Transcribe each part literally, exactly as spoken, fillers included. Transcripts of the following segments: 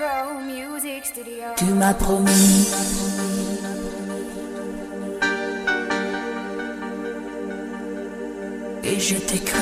Tu m'as promis. Et je t'ai cru.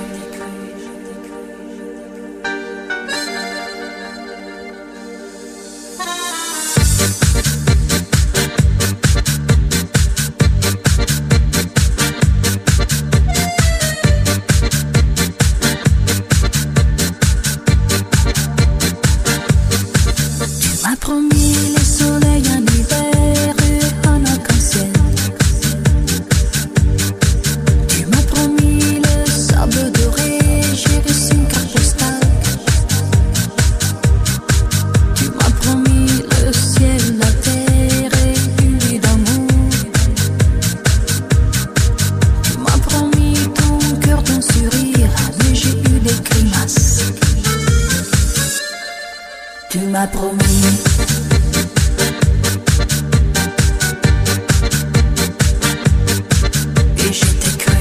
Tu m'as promis. Et je t'ai cru.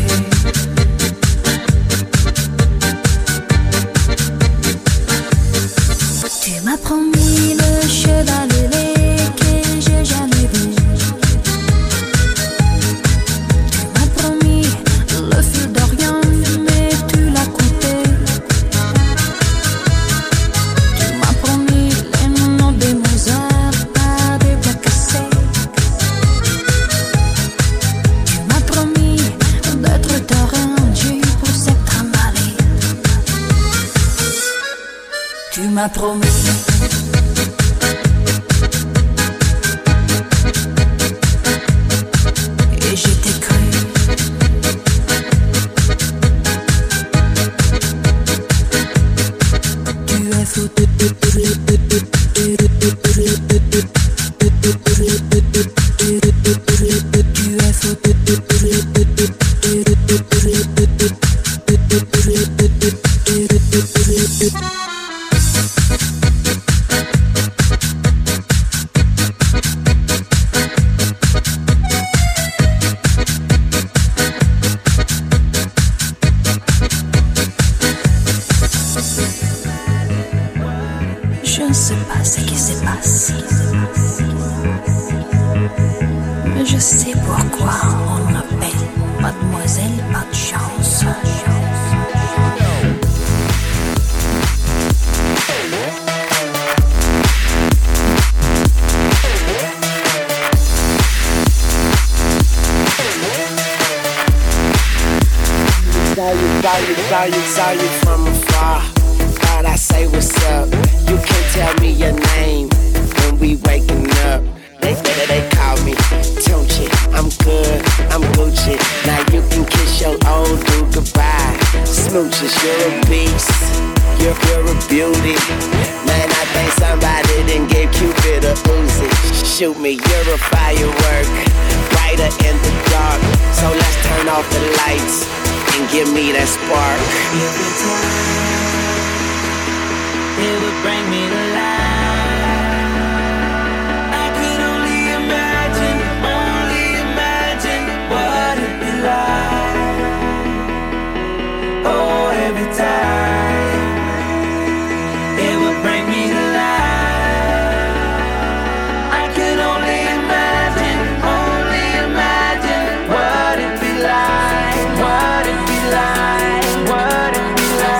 Tu m'as promis le cheval ailé que j'ai jamais vu. Tu m'as promis le fil d'Orient, mais tu l'as coupé. Tu m'as promis. Et je t'ai cru. Tu es fou. Tu es fou. Je ne sais pas ce qui s'est passé, mais je sais pourquoi on m'appelle Mademoiselle Pas de Chance. Saw you, saw you, saw you, saw you from afar. Thought I say what's up. You can't tell me your name when we waking up. They they, they call me Tunchi. I'm good, I'm Gucci. Now you can kiss your old dude goodbye. Smooches, you're a beast. You're, you're a beauty. Man, I think somebody done gave Cupid a Uzi. Shoot me, you're a firework. Brighter in the dark. So let's turn off the lights and give me that spark. Every time it would bring me to life. I could only imagine, only imagine what it'd be like. Oh, every time it would bring me to life. I could only imagine, only imagine what it'd be like, what it'd be like, what it'd be like.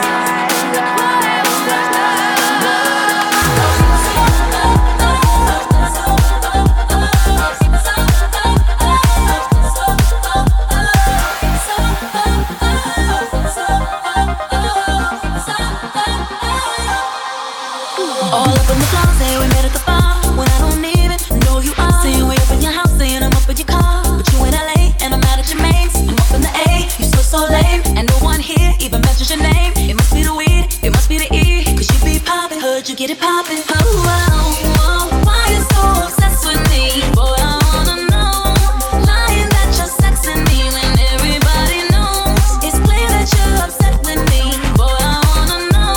All up in the closet, we met at the bar. When I don't even know you are. Saying way up in your house, saying I'm up in your car. But you in L A, and I'm out at your mains. I'm up in the A, you still so lame. And no one here even mentions your name. It must be the weed, it must be the E. Cause you be poppin', heard you get it poppin'. Oh, oh, oh, why you so obsessed with me? Boy, I wanna know. Lying that you're sexing me when everybody knows. It's clear that you're upset with me. Boy, I wanna know.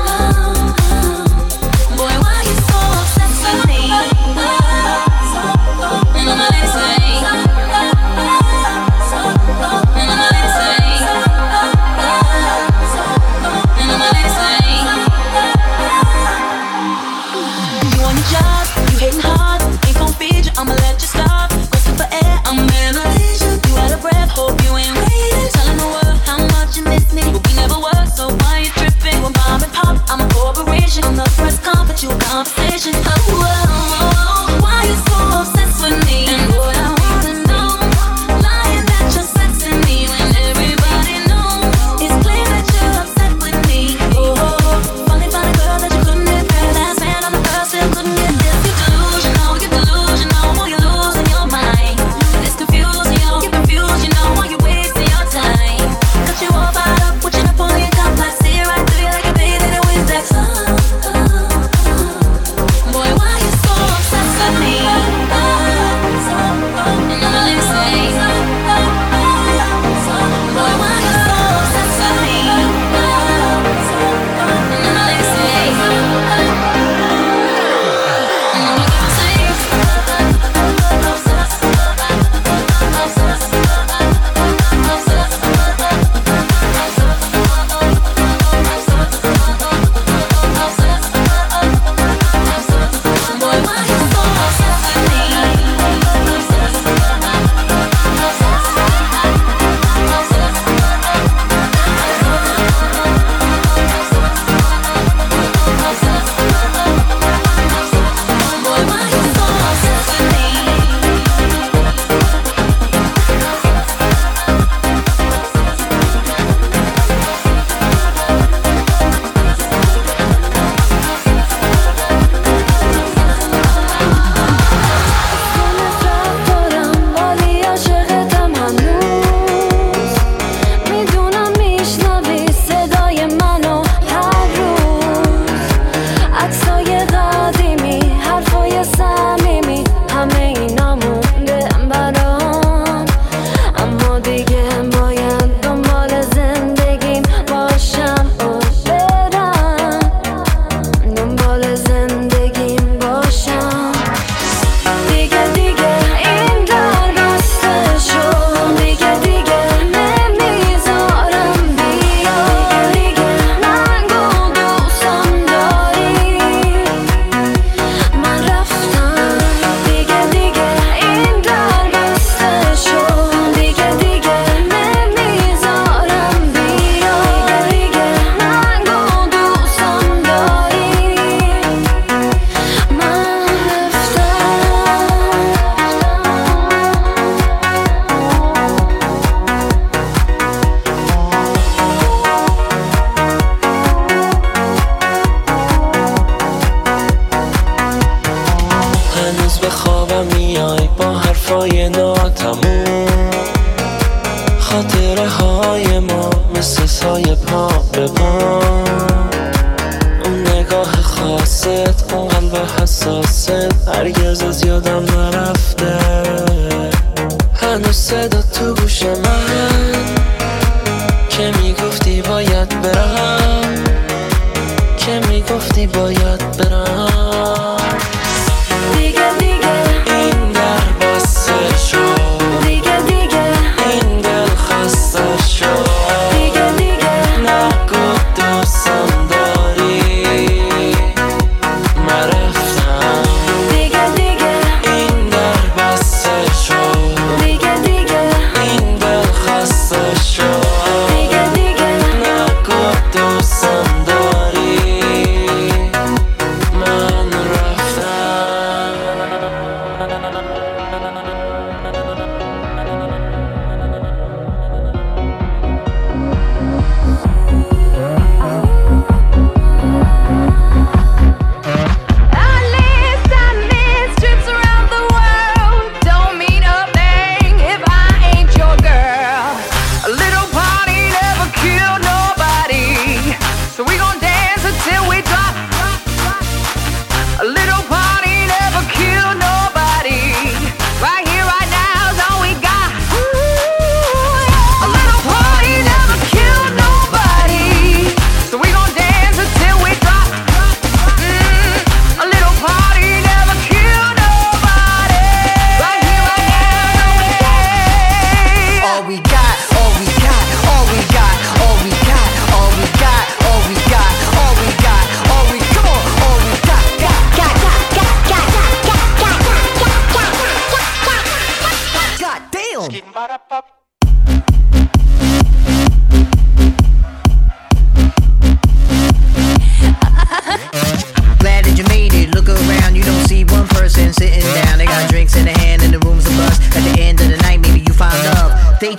Boy, why you so obsessed with me? And I'm a lady say. And I'm a lady say. And I'm a lady say. obsession. Whoa, why you so obsessed with me? And what I wanna know, lying that you're sexing me when everybody knows it's clear that you're upset with me. Oh, finally found a girl that you couldn't impress. Last man on the first still couldn't get this. You're delusional, you're delusional, boy, you're losing your mind. It's confusing, you're confused, you know why you're wasting your time. Cut you all fired up with your Napoleon complex. See you right through you like a baby that wins that sun. Boy, why you so obsessed with me? Another they say. Boy, why you so obsessed with me? Another they say.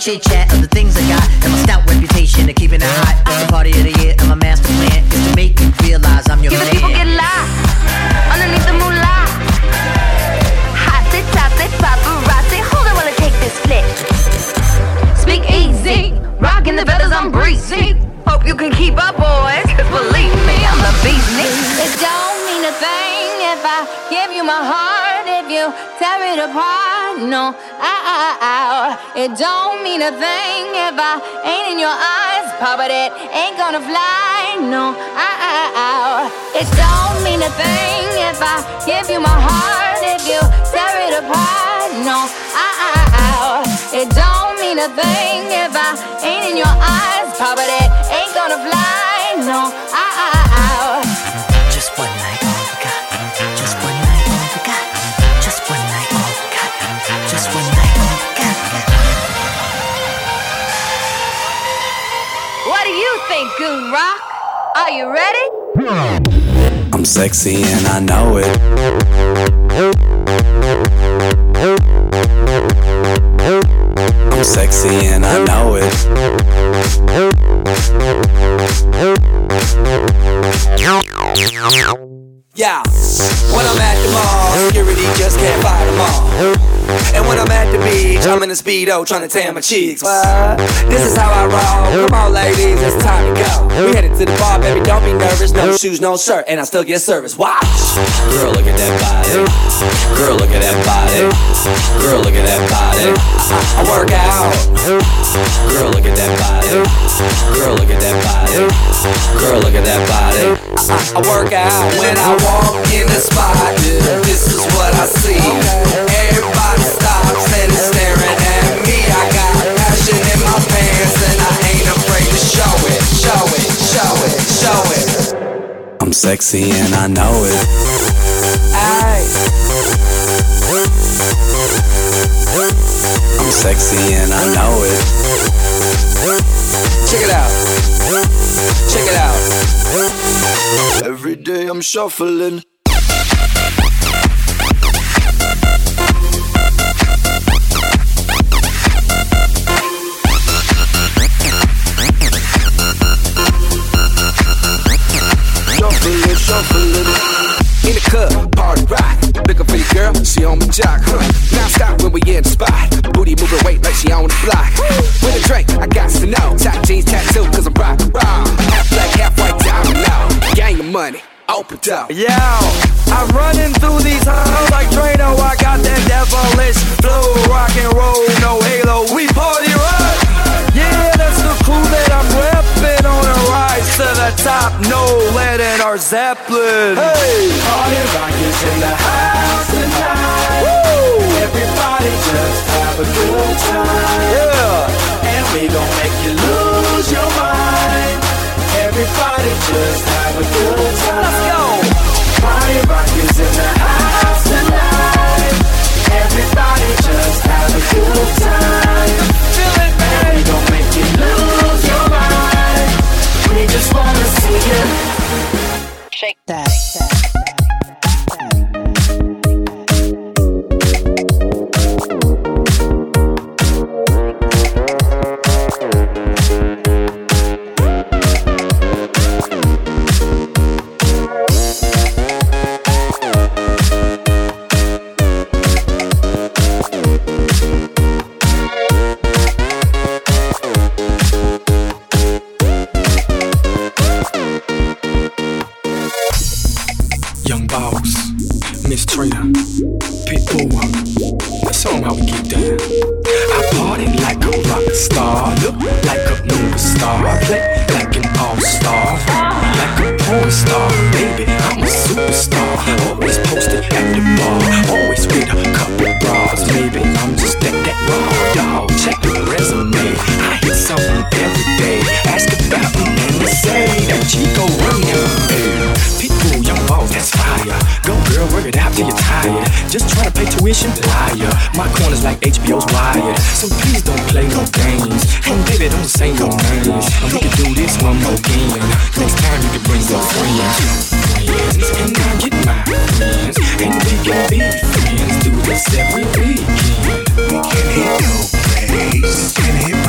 chit chat of the things I got and my stout reputation of keeping it hot. It's the party of the year and my master plan is to make you realize I'm your Giving man. people get lost underneath the moolah. Hot it, top it, paparazzi. Hold on while I take this flick. Speak easy, rocking the feathers, I'm breezy. Hope you can keep up, boys, cause believe me, I'm the beast. It don't mean a thing if I give you my heart, if you tear it apart. No, ow, ow, ow. It don't mean a thing if I ain't in your eyes, Papa, it ain't gonna fly. No, ow, ow, ow. It don't mean a thing if I give you my heart, if you tear it apart. No, ow, ow, ow. It don't mean a thing if I ain't in your eyes, Papa, it ain't gonna fly. No, ow, ow, ow. Just one night, all we got. Just one night, all we got. Just one night, all we got. Just one night, all we got. What do you think, Goon Rock? Are you ready? I'm sexy and I know it. I'm sexy and I know it. Yeah, when I'm at the mall, security just can't fight them all. And when I'm at the beach, I'm in a Speedo trying to tan my cheeks. What? This is how I roll. Come on, ladies, it's time to go. We headed to the bar, baby, don't be nervous. No shoes, no shirt, and I still get service. Watch. Girl, look at that body. Girl, look at that body. Girl, look at that body. I, I work out. Girl, look at that body. Girl, look at that body. Girl, look at that body. I, I, I work out when I walk in the spot. This is what I see. Everybody stops and is staring at me. I got passion in my pants and I ain't afraid to show it, show it, show it, show it. I'm sexy and I know it. Aye. I'm sexy and I know it. Check it out. Check it out. Every day I'm shuffling. Shuffling, shuffling. In the club, party rock. Looking for your girl, she on my jock, huh? Now stop when we in the spot. Booty moving weight like she on the block. With a drink, I got to know. Top jeans tattoo, cause I'm rock, rock. Half black, half white, diamond now. Gang of money, open up. Yo, I'm running through these halls like Drano. I got that devilish flow. Rock and roll, no halo. We party rock. Yeah, that's the crew that I'm reppin' on a rise to the top. No lead in our Zeppelin. Hey, Party rock is in the house tonight. Woo! Everybody just have a good time. yeah. And we gon' make you lose your mind. Everybody just have a good time. Let's go. Party rock is in the house tonight. Everybody just have a good time. Feel it, man. And we gon' make you lose your mind. We just wanna see you Shake that. Young Boss, Miss Trina, Pitbull. Let's show 'em how we get down. I party like a rock star, look like a movie star, play like an all-star, like a porn star. Baby, I'm a superstar, always posted at the bar, always with a couple bras. Maybe I'm just that, that raw dog. Check the resume, I hit something every day. Ask about me and they say that Chico run ya. Hey, Pitbull, Young Boss, that's fire. Go girl, work it out till you're tired. Just try to pay tuition, liar. My corner's like H B O's Wired, so please don't play no games. And baby, don't say no names. And we can do this one more game. Next time you can bring your friends, friends, and I'll get my friends, and we can be friends. Do this every weekend. We can hit no place, can hit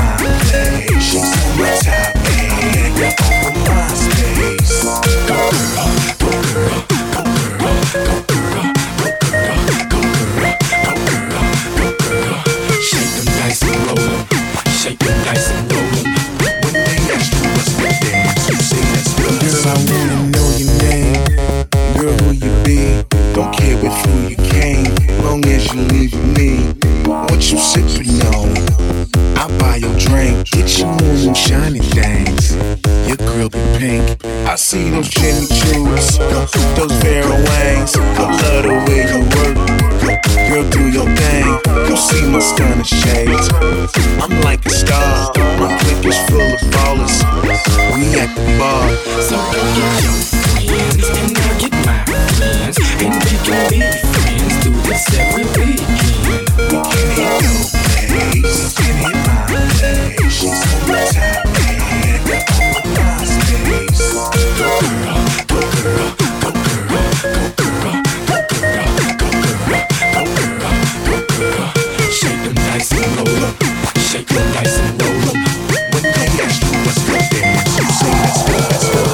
I see those Jimmy Choos, those Vera Wangs. I love the way you work. Girl, do your thing. You see my stunning shades. I'm like a star. My clique is full of ballers. We at the bar. So go get your friends and I'll get my friends, and we can be friends. Do this every weekend. We can hit your place. We can hit my place. She's on the top man. On my space. Go girl, go girl, go girl, go girl, go girl, go girl, go girl, go girl. Shake them nice and roll up. Shake them nice and roll up. When they ask you what's good, then you say let's go, let's go.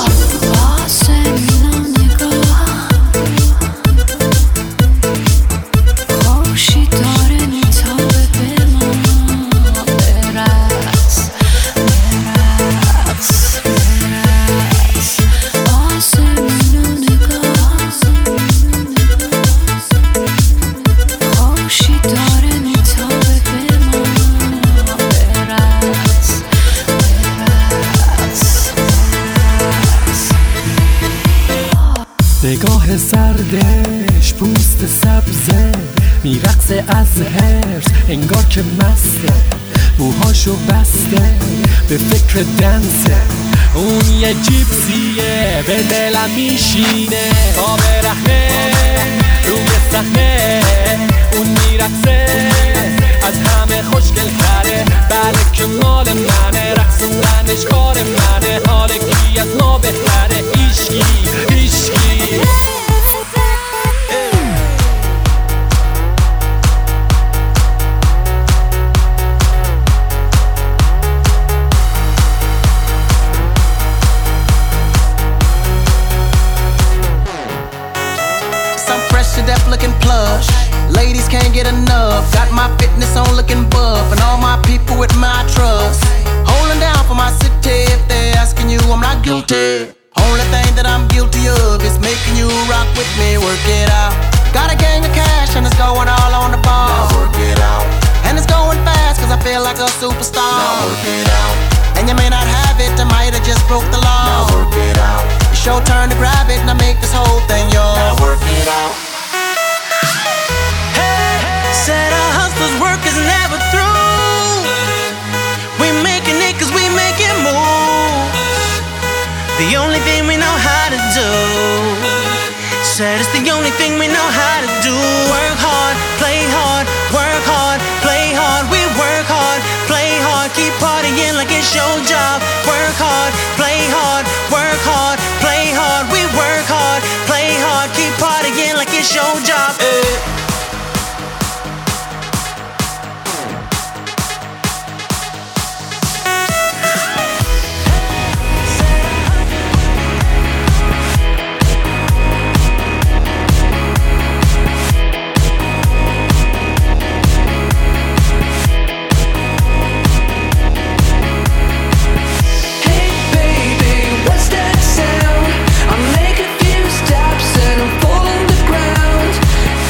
نگاه زردش پوست سبزه میرقصه از هرس انگار که مسته موهاشو بسته به فکر دنسه اون یه جیپسیه به دلم میشینه تا برهنه روی صحنه اون میرقصه از همه خوشگل تره بله که مال منه رقصوندنش کار منه حال کی از ما بهتره هیشکی هیشکی Looking plush, ladies can't get enough. Got my fitness on looking buff, and all my people with my trust. Holding down for my city. If they're asking you, I'm not guilty. Only thing that I'm guilty of is making you rock with me. Work it out. Got a gang of cash and it's going all on the ball. Now work it out. And it's going fast cause I feel like a superstar. Now work it out. And you may not have it, I might have just broke the law. Now work it out. It's your turn to grab it and I make this whole thing yours. Now work it out. Said a hustler's work is never through. We making it cause we making moves. The only thing we know how to do. Said it's the only thing we know how to do. Work hard, play hard, work hard, play hard. We work hard, play hard, keep partying like it's your job. Work hard, play hard, work hard, play hard. We work hard, play hard, keep partying like it's your job. Hey. Stops and I'm falling to ground.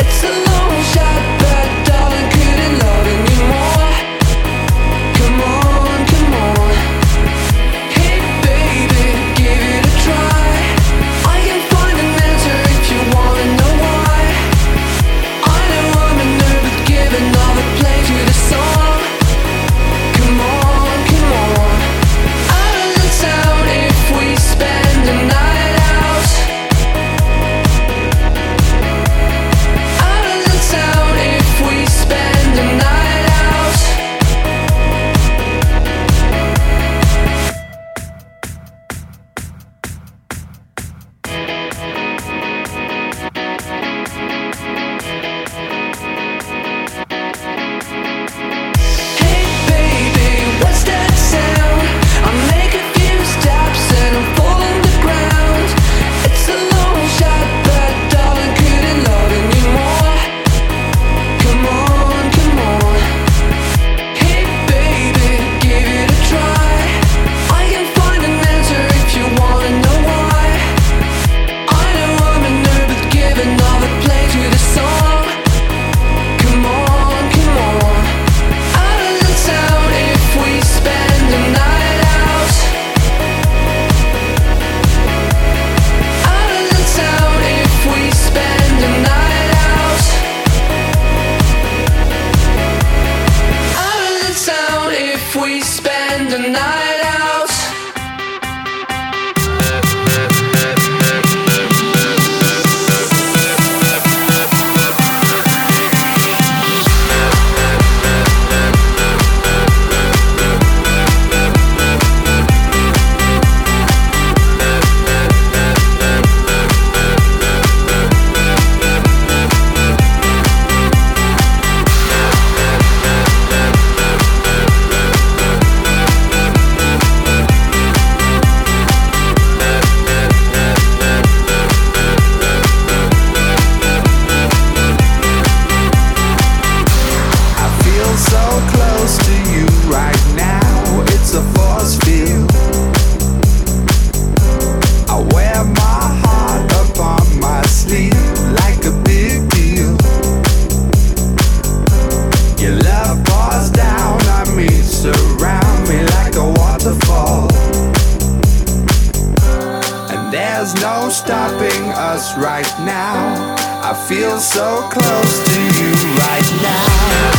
There's no stopping us right now. I feel so close to you right now.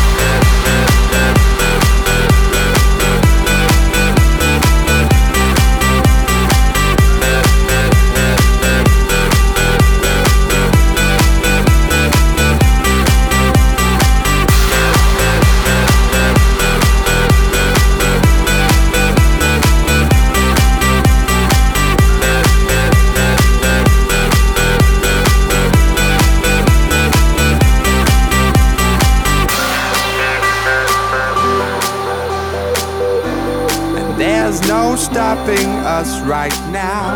There's no stopping us right now.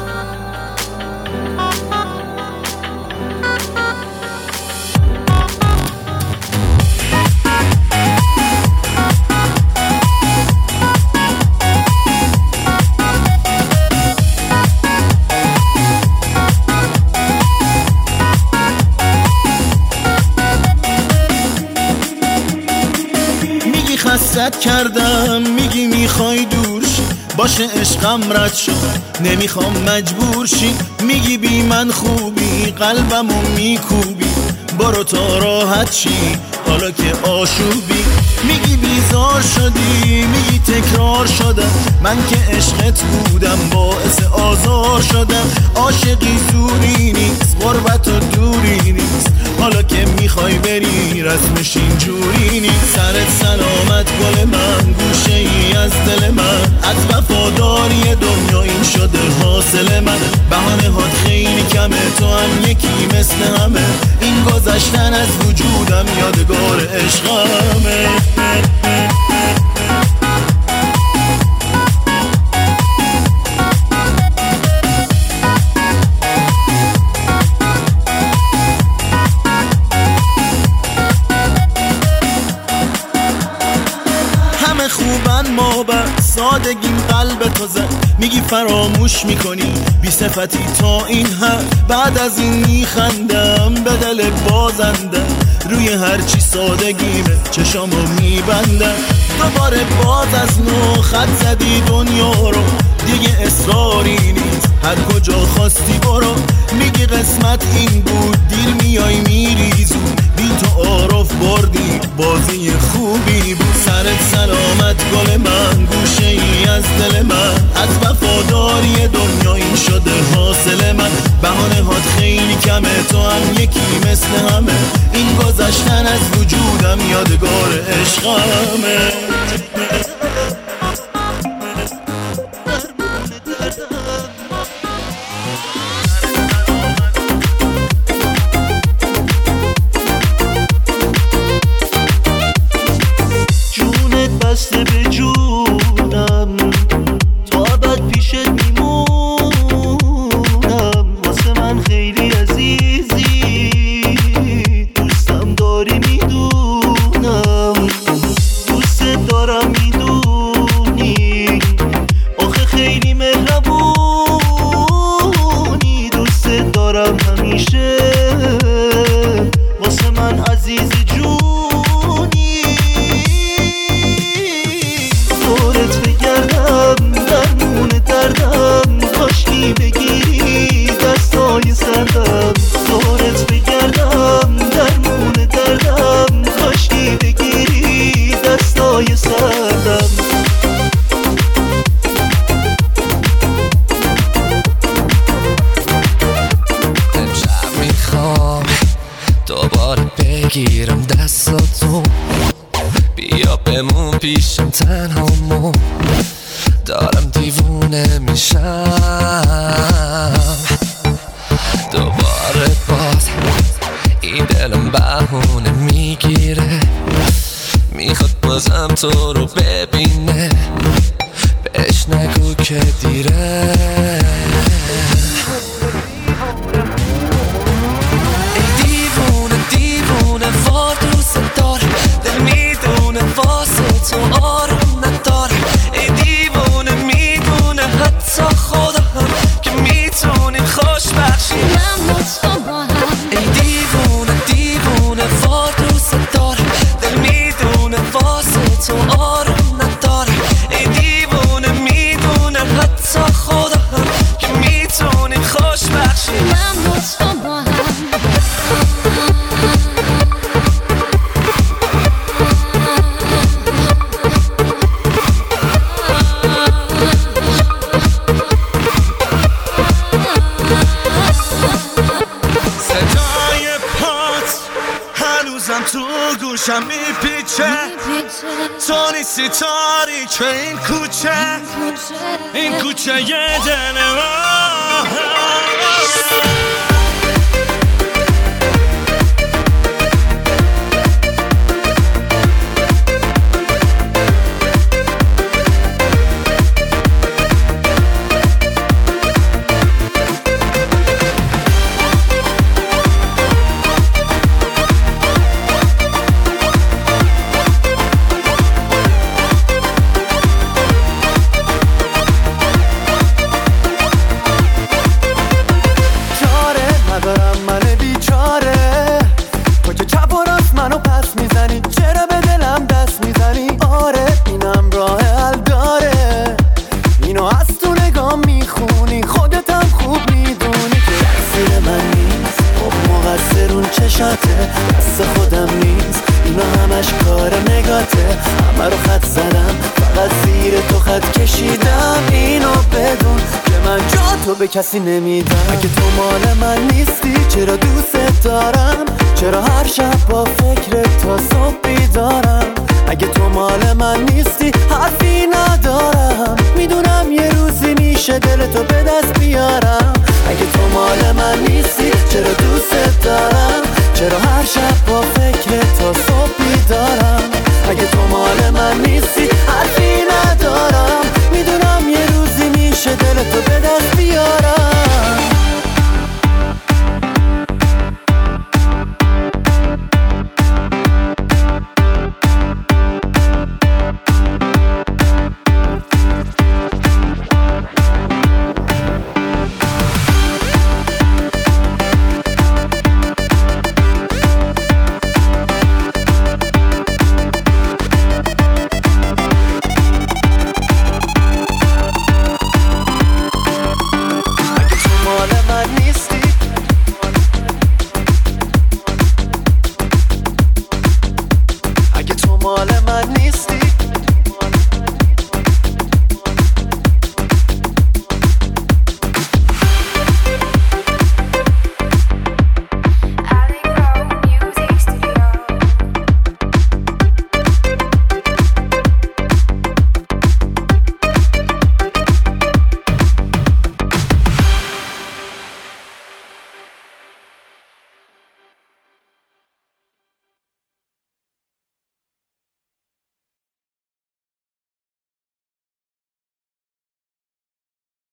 میگی خستت کردم، میگی میخوای دور شی، باشه عشقم رد شد نمیخوام مجبور شی. میگی بی من خوبی قلبمو میکوبی، برو تا راحت شی حالا که آشوبی. میگی بیزار شدی، میگی تکرار شدم، من که عشقت بودم باعث آزار شدم. عاشقی زوری نیست، غربت و دوری نیست، حالا که میخوای بری رسمش اینجوری نیست. سرت سلامت گل من، گوشه ای از دل من، از وفاداری دنیا این شده حاصل من. بهانه هات خیلی کمه، تو هم یکی مثل همه، این گذشتن از وجودم یادگار عشقمه. همه خوبن ما بر سادگیم قلب تو زد، میگی فراموش میکنی بی صفتی تا این حد. بعد از این میخندم به دل بازندم، روی هرچی سادگیمه چشامو میبندم. دوباره باز از نو خط زدی دنیا رو، دیگه اصراری نیست هر کجا خواستی برو. میگی قسمت این بود دیر میای میری زود، بی تو عارف بردی بازی خوبی بود. سرت سلامت گل من، گوشه ای از دل من، از وفاداری دنیا این شده حاصل من. بهانه هات خیلی کمه، تو هم یکی مثل همه، این گذشتن از وجودم یادگار عشقمه. جونت بسته به جونم، تا ابد پیشت میمونم، واسه من خیلی عزیزی، دوستم داری میدونم، دوست دارم میدونی، آخه خیلی مهربونی، دوست دارم همیشه، واسه من عزیز جونی. دورت بگردم درمون دردم، کاشکی بگیری دستای سردم. دورت بگردم درمون دردم، کاشکی بگیری دستای سردم. امشب میخوام دوباره بگیرم دستاتو، بیا بمون پیشم تنهامون، دارم دیوونه میشم. دوباره باز این دلم بهونه میگیره، میخواد بازم تو رو ببینه، بهش نگو که دیره. ای دیوونه دیوونه وار دوست داره، دل میدونه واسه تو آروم نداره. ای دیوونه میدونه حتی خدا هم که میتونیم خوش بخشیم من با تو با هم. ای دیوونه دیوونه وار دوست داره، دل میدونه واسه تو آروم نداره. گوشم میپیچه تو نیستی تاریک این کوچه این کوچه یه دل دست خودم نیست اینا همش کار نگاته همه رو خط زدم فقط زیر تو خط کشیدم اینو بدون که من جا تو به کسی نمیدم اگه تو مال من نیستی چرا دوست دارم چرا هر شب با فکر تا صبح بیدارم اگه تو مال من نیستی حرفی ندارم میدونم یه روزی میشه دل تو به دست بیارم اگه تو مال من نیستی چرا دوست دارم چرا هر شب با فکر تا صبح بیدارم اگه تو مال من نیستی